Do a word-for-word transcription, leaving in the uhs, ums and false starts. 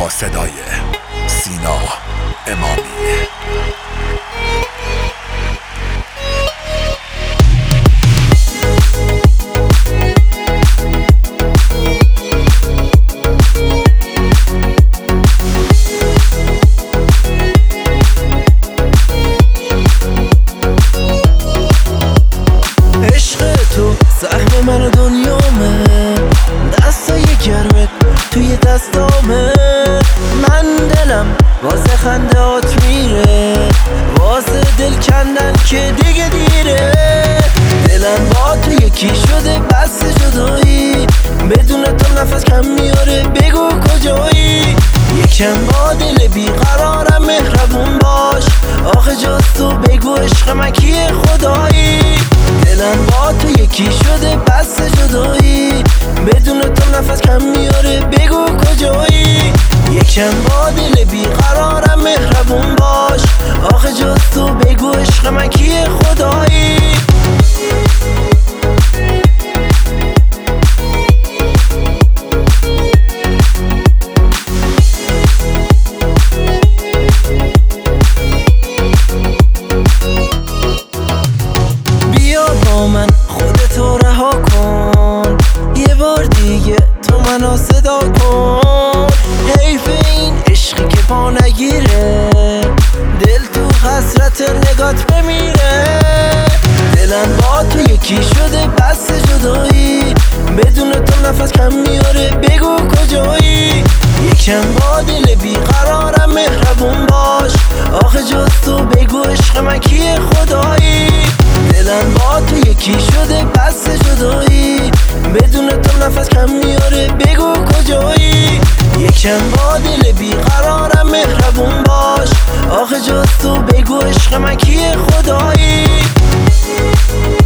با صدای سینا امامی. سهم من دنیامه، دستای گرمت توی دستامه. من دلم واسه خندهات میره، واسه دل کندن که دیگه دیره. دلم با تو یکی شده بس جدایی، بدون تو نفس کم میاره بگو کجایی. یکم با دل بیقرارم مهربون باش، آخه جز تو بگو عشق من کیه خدایی. دلم با تو یکی شده بس جدایی، بدون تو نفس کم میاره بگو کجایی. یکم با دل بیقرارم مهربون باش، آخه جز تو بگو عشق من کیه خدایی. من خودتو رها کن، یه بار دیگه تو منو صدا کن. حیف این عشقی که پا نگیره، دل تو حسرت نگات بمیره. دلم با تو یکی شده بس جدایی، بدون تو نفس کم میاره بگو کجایی. یکم با دل بیقرارم مهربون باش، آخه جز تو بگو عشق من کیه خدایی. دلم با تو یکی شده بس جدایی، بدون تو نفس کم میاره بگو کجایی. یکم با دل بیقرارم مهربون باش، آخه جز تو بگو عشق من کیه خدایی.